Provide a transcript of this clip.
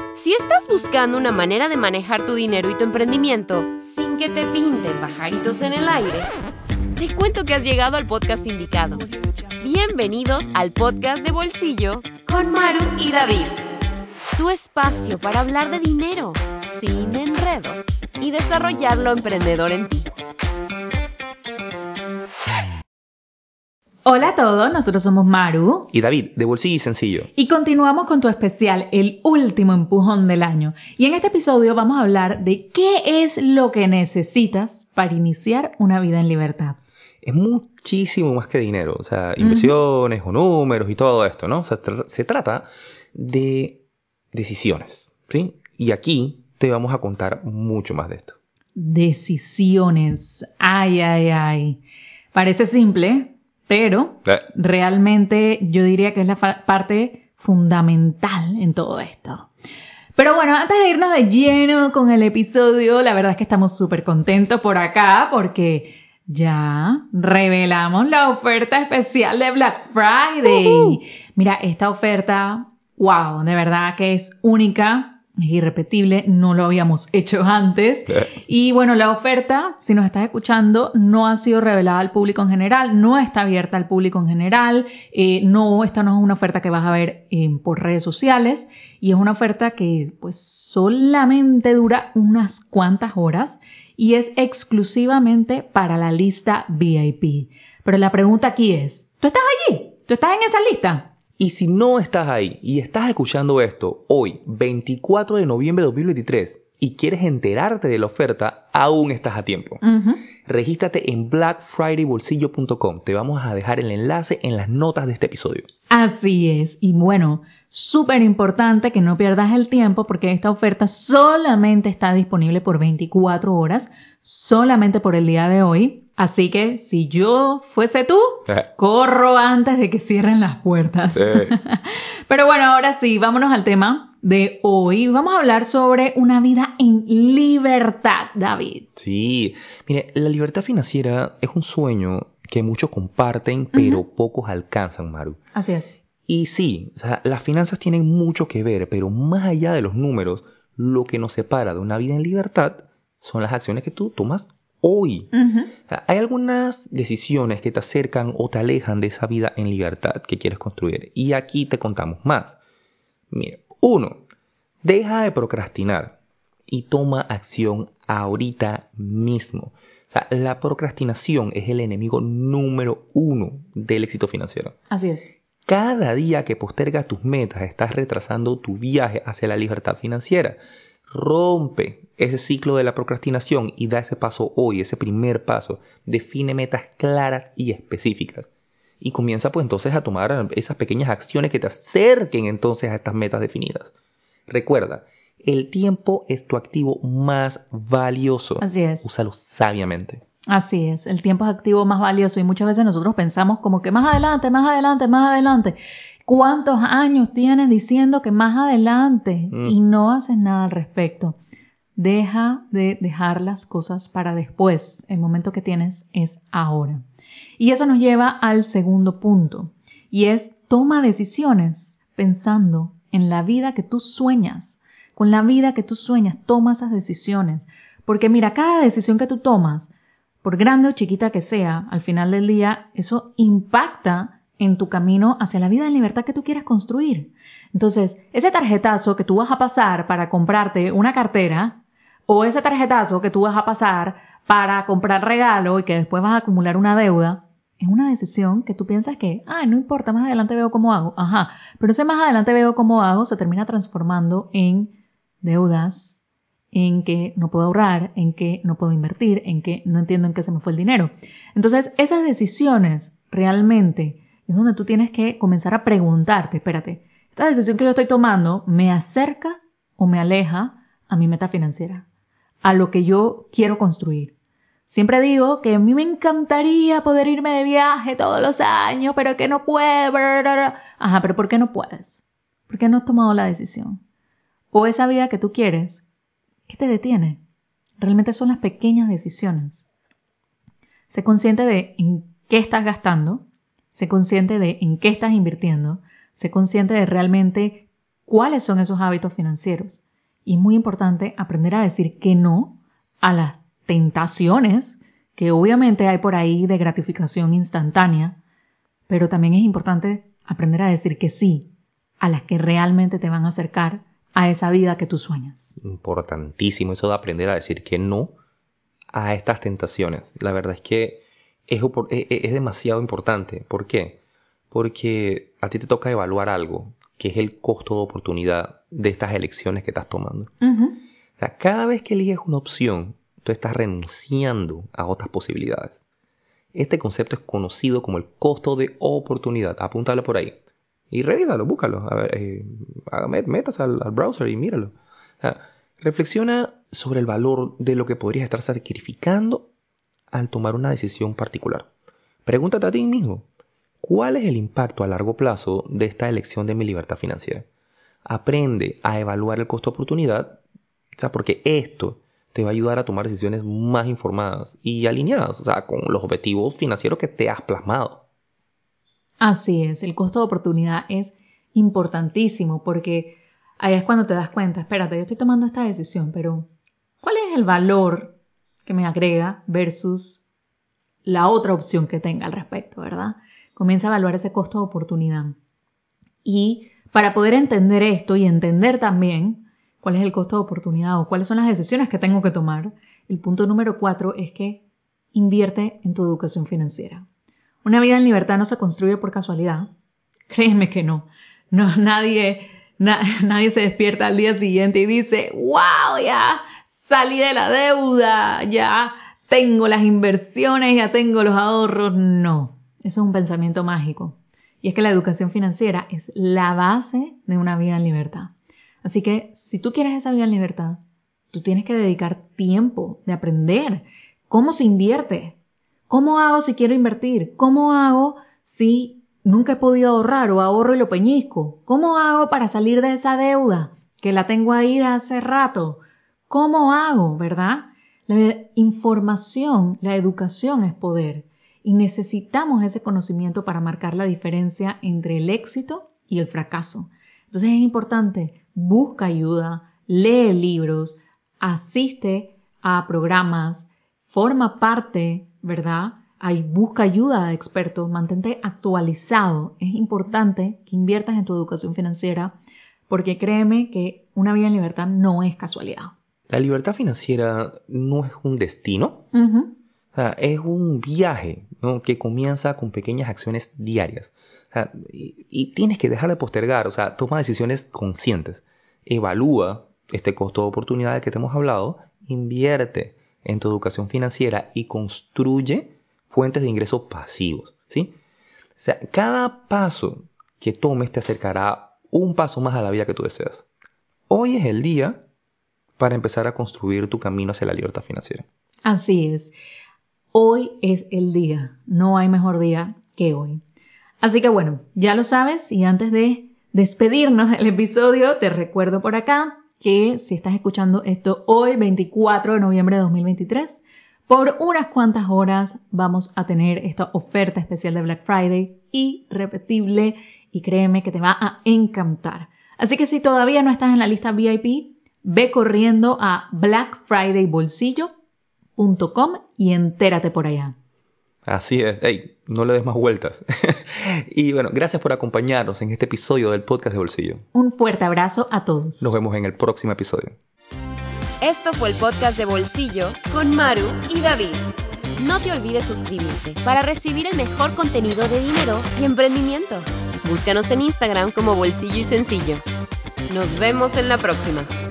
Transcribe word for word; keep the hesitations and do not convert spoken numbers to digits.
Si estás buscando una manera de manejar tu dinero y tu emprendimiento sin que te pinten pajaritos en el aire, te cuento que has llegado al podcast indicado. Bienvenidos al podcast de Bolsillo con Maru y David. Tu espacio para hablar de dinero sin enredos y desarrollar lo emprendedor en ti. Hola a todos, nosotros somos Maru y David, de Bolsillo y Sencillo. Y continuamos con tu especial, el último empujón del año. Y en este episodio vamos a hablar de qué es lo que necesitas para iniciar una vida en libertad. Es muchísimo más que dinero, o sea, inversiones uh-huh. o números y todo esto, ¿no? O sea, tra- se trata de decisiones, ¿sí? Y aquí te vamos a contar mucho más de esto. Decisiones, ay, ay, ay. Parece simple, pero ¿Eh? realmente yo diría que es la fa- parte fundamental en todo esto. Pero bueno, antes de irnos de lleno con el episodio, la verdad es que estamos súper contentos por acá porque ya revelamos la oferta especial de Black Friday. Uh-huh. Mira, esta oferta, wow, de verdad que es única. Es irrepetible, no lo habíamos hecho antes. Y bueno, la oferta, si nos estás escuchando, no ha sido revelada al público en general, no está abierta al público en general, eh, no, esta no es una oferta que vas a ver eh, por redes sociales, y es una oferta que pues solamente dura unas cuantas horas y es exclusivamente para la lista V I P. Pero la pregunta aquí es, ¿tú estás allí? ¿Tú estás en esa lista? Y si no estás ahí y estás escuchando esto hoy, veinticuatro de noviembre de dos mil veintitrés, y quieres enterarte de la oferta, aún estás a tiempo. Uh-huh. Regístrate en black friday bolsillo punto com. Te vamos a dejar el enlace en las notas de este episodio. Así es. Y bueno, súper importante que no pierdas el tiempo porque esta oferta solamente está disponible por veinticuatro horas, solamente por el día de hoy. Así que si yo fuese tú, corro antes de que cierren las puertas. Sí. Pero bueno, ahora sí, vámonos al tema de hoy. Vamos a hablar sobre una vida en libertad, David. Sí, mire, la libertad financiera es un sueño que muchos comparten, pero uh-huh. pocos alcanzan, Maru. Así es. Y sí, o sea, las finanzas tienen mucho que ver, pero más allá de los números, lo que nos separa de una vida en libertad son las acciones que tú tomas hoy. Uh-huh. O sea, hay algunas decisiones que te acercan o te alejan de esa vida en libertad que quieres construir. Y aquí te contamos más. Mira, uno, deja de procrastinar y toma acción ahorita mismo. O sea, la procrastinación es el enemigo número uno del éxito financiero. Así es. Cada día que postergas tus metas, estás retrasando tu viaje hacia la libertad financiera. Rompe ese ciclo de la procrastinación y da ese paso hoy, ese primer paso. Define metas claras y específicas. Y comienza pues entonces a tomar esas pequeñas acciones que te acerquen entonces a estas metas definidas. Recuerda, el tiempo es tu activo más valioso. Así es. Úsalo sabiamente. Así es, el tiempo es activo más valioso y muchas veces nosotros pensamos como que más adelante, más adelante, más adelante. ¿Cuántos años tienes diciendo que más adelante? Mm. Y no haces nada al respecto. Deja de dejar las cosas para después. El momento que tienes es ahora. Y eso nos lleva al segundo punto. Y es toma decisiones pensando en la vida que tú sueñas. Con la vida que tú sueñas, toma esas decisiones. Porque mira, cada decisión que tú tomas, por grande o chiquita que sea, al final del día, eso impacta en tu camino hacia la vida en libertad que tú quieres construir. Entonces, ese tarjetazo que tú vas a pasar para comprarte una cartera, o ese tarjetazo que tú vas a pasar para comprar regalo y que después vas a acumular una deuda, es una decisión que tú piensas que, ah, no importa, más adelante veo cómo hago. Ajá, pero ese más adelante veo cómo hago se termina transformando en deudas, en que no puedo ahorrar, en que no puedo invertir, en que no entiendo en qué se me fue el dinero. Entonces, esas decisiones realmente es donde tú tienes que comenzar a preguntarte, espérate, ¿esta decisión que yo estoy tomando me acerca o me aleja a mi meta financiera? A lo que yo quiero construir. Siempre digo que a mí me encantaría poder irme de viaje todos los años, pero que no puedo. Ajá, pero ¿por qué no puedes? ¿Por qué no has tomado la decisión? O esa vida que tú quieres, ¿qué te detiene? Realmente son las pequeñas decisiones. Sé consciente de en qué estás gastando, sé consciente de en qué estás invirtiendo, sé consciente de realmente cuáles son esos hábitos financieros. Y es muy importante aprender a decir que no a las tentaciones que obviamente hay por ahí de gratificación instantánea, pero también es importante aprender a decir que sí a las que realmente te van a acercar a esa vida que tú sueñas. Importantísimo eso de aprender a decir que no a estas tentaciones. La verdad es que es, es demasiado importante. ¿Por qué? Porque a ti te toca evaluar algo, que es el costo de oportunidad de estas elecciones que estás tomando. Uh-huh. O sea, cada vez que eliges una opción, tú estás renunciando a otras posibilidades. Este concepto es conocido como el costo de oportunidad. Apúntalo por ahí. Y revísalo, búscalo. A ver, eh, metas al, al browser y míralo. O sea, reflexiona sobre el valor de lo que podrías estar sacrificando al tomar una decisión particular. Pregúntate a ti mismo, ¿cuál es el impacto a largo plazo de esta elección de mi libertad financiera? Aprende a evaluar el costo de oportunidad, o sea, porque esto te va a ayudar a tomar decisiones más informadas y alineadas, o sea, con los objetivos financieros que te has plasmado. Así es, el costo de oportunidad es importantísimo porque ahí es cuando te das cuenta, espérate, yo estoy tomando esta decisión, pero ¿cuál es el valor que me agrega versus la otra opción que tenga al respecto, verdad? Comienza a evaluar ese costo de oportunidad. Y para poder entender esto y entender también cuál es el costo de oportunidad o cuáles son las decisiones que tengo que tomar, el punto número cuatro es que invierte en tu educación financiera. Una vida en libertad no se construye por casualidad. Créeme que no. No, nadie, na, nadie se despierta al día siguiente y dice, wow, ya salí de la deuda, ya tengo las inversiones, ya tengo los ahorros. No, eso es un pensamiento mágico. Y es que la educación financiera es la base de una vida en libertad. Así que si tú quieres esa vida en libertad, tú tienes que dedicar tiempo de aprender cómo se invierte. ¿Cómo hago si quiero invertir? ¿Cómo hago si nunca he podido ahorrar o ahorro y lo peñisco? ¿Cómo hago para salir de esa deuda que la tengo ahí de hace rato? ¿Cómo hago, verdad? La información, la educación es poder y necesitamos ese conocimiento para marcar la diferencia entre el éxito y el fracaso. Entonces es importante, busca ayuda, lee libros, asiste a programas, forma parte, ¿verdad? Ahí busca ayuda de expertos, mantente actualizado. Es importante que inviertas en tu educación financiera porque créeme que una vida en libertad no es casualidad. La libertad financiera no es un destino, Uh-huh. o sea, es un viaje, ¿no? Que comienza con pequeñas acciones diarias. O sea, y, y tienes que dejar de postergar, o sea, toma decisiones conscientes. Evalúa este costo de oportunidad del que te hemos hablado, invierte en tu educación financiera y construye fuentes de ingresos pasivos, ¿sí? O sea, cada paso que tomes te acercará un paso más a la vida que tú deseas. Hoy es el día para empezar a construir tu camino hacia la libertad financiera. Así es. Hoy es el día. No hay mejor día que hoy. Así que bueno, ya lo sabes y antes de despedirnos del episodio, te recuerdo por acá que si estás escuchando esto hoy, veinticuatro de noviembre de dos mil veintitrés, por unas cuantas horas vamos a tener esta oferta especial de Black Friday irrepetible y créeme que te va a encantar. Así que si todavía no estás en la lista V I P, ve corriendo a black friday bolsillo punto com y entérate por allá. Así es. Hey, no le des más vueltas. Y bueno, gracias por acompañarnos en este episodio del Podcast de Bolsillo. Un fuerte abrazo a todos. Nos vemos en el próximo episodio. Esto fue el Podcast de Bolsillo con Maru y David. No te olvides suscribirte para recibir el mejor contenido de dinero y emprendimiento. Búscanos en Instagram como Bolsillo y Sencillo. Nos vemos en la próxima.